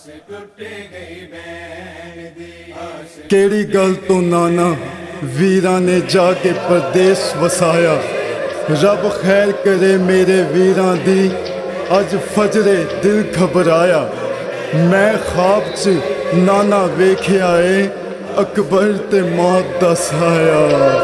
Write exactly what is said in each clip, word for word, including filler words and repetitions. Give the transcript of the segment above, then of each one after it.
केड़ी गल तो नाना वीरां ने जाके परदेस वसाया। रब खैर करे मेरे वीरां दी, अज फजरे दिल घबराया। मैं ख्वाब च नाना वेख्या ए, अकबर ते मौत दा साया।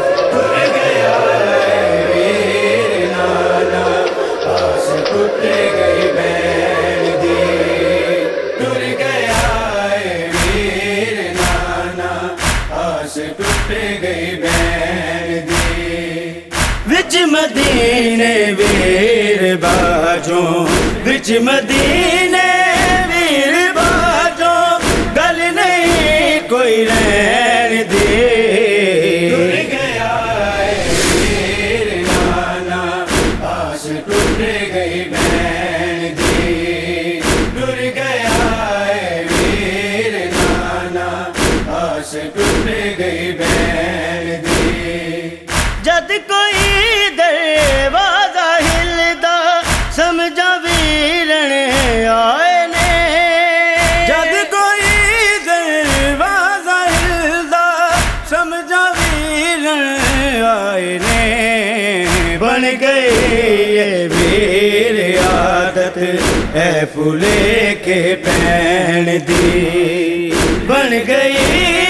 विच मदीने वीर बाजों, विच मदीने वीर बाजों, गल नहीं कोई रहन दे। टुर गया वीर नाना, आस टूट गई बहन दी। टुर गया वीर नाना, आस टूट गई बहन दी। जद कोई दरवाजा हिलदा, समझा वीरन आए ने। जद कोई दरवाजा हिलदा, समझा वीरन आए ने। बन गई ये वीर आदत ऐ फूले के पैन दी। बन गई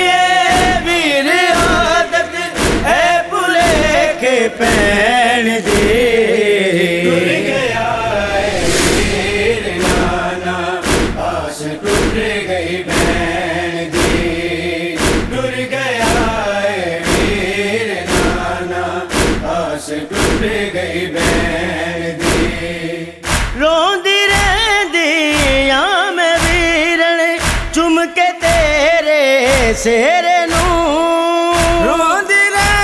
पैन दे। टुर गया वीर नाना, आस टूट गई बहन दी। टुर गया वीर नाना, आस टूट गई बहन दी। रोंदी रहंदी आ मैं वीरन, चुम के तेरे सेरे नू। रोंदी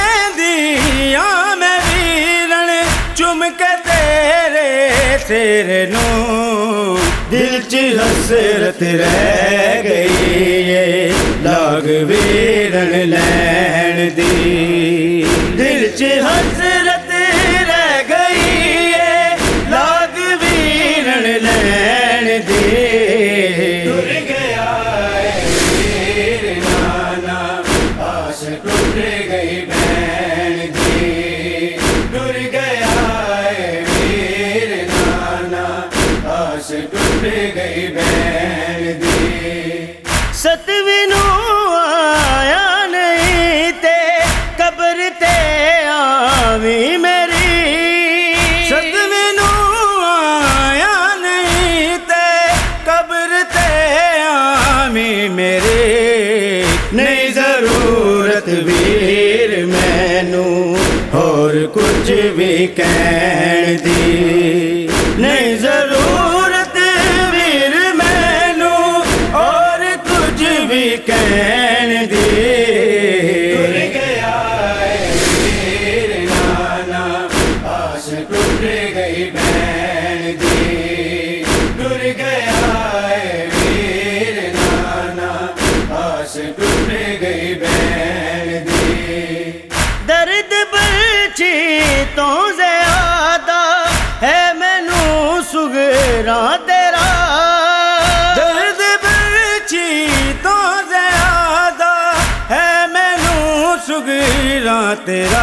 चुम के तेरे तेरे नू, दिल च हसरत रह गई है, लाग वीरन लैन दी। दिल च हसरत रह गई है, लाग वीरन लैन दी। टुर गया वीर नाना, आस टूट गई बहन दी। टुर गया वीर नाना, आस टूट गई बहन दी। सतवीं नू आया नहीं ते, कब्र ते आवी मेरी। सतवीं नू आया नहीं ते, कब्र ते आवी मेरी। नहीं जरूरत वीर मैनू और कुछ भी कहन दी। नहीं जरूरत वीर मैनू और कुछ भी कहन दी। टुर गया वीर नाना, आस टूट गई बहन दी। टुर गया वीर नाना, आस टूट गई बहन दी। दर्द बर्ची तो ज़्यादा है मैनू सुगरा तेरा। दर्द बर्ची तो ज़्यादा है मैनू सुगरा तेरा।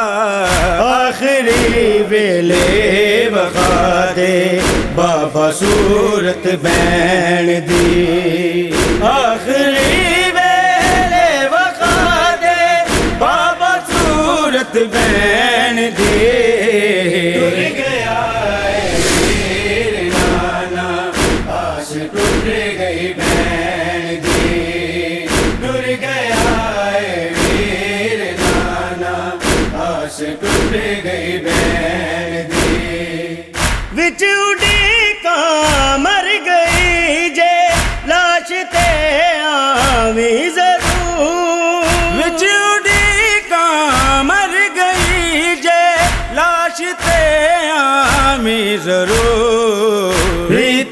आखिरी वेले वखा दे बाबा सूरत बैन दी। आखिरी वेले वखा दे बाबा सूरत बैन दी। टुर गया वीर नाना, आस टूट गई बहन दी। टुर गया वीर नाना, आस टूट गई बहन दी। विच उड़ी का मर गई जे, लाश ते आवी जरूर। विच उड़ी का मर गई जे, लाश ते आवी जरूर। रीत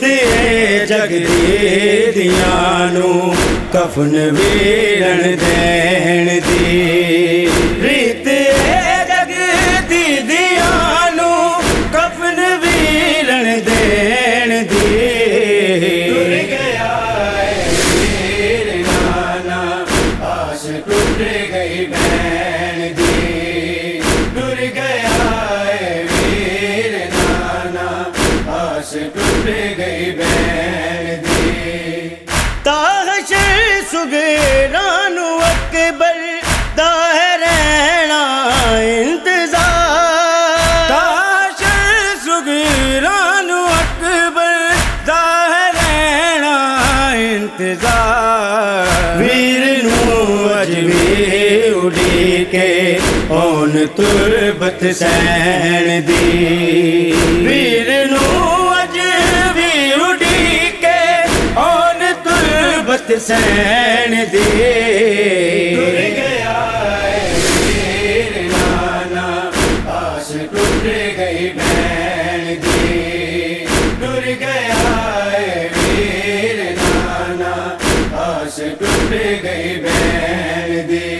जगदी दियां नू कफन वीरन देन दी। रीत जगदी दियां नू कफन वीरन देन दी। टुर गया इंतजार वीर नू अज भी उड़ीके ओन तुरबत सैन दी वीर नू अज भी उड़ीके ओन तुरबत सैन दी टुर गया वीर नाना आस टूट गई बहन दी टुर गया वीर नाना आस टूट गई बहन दी।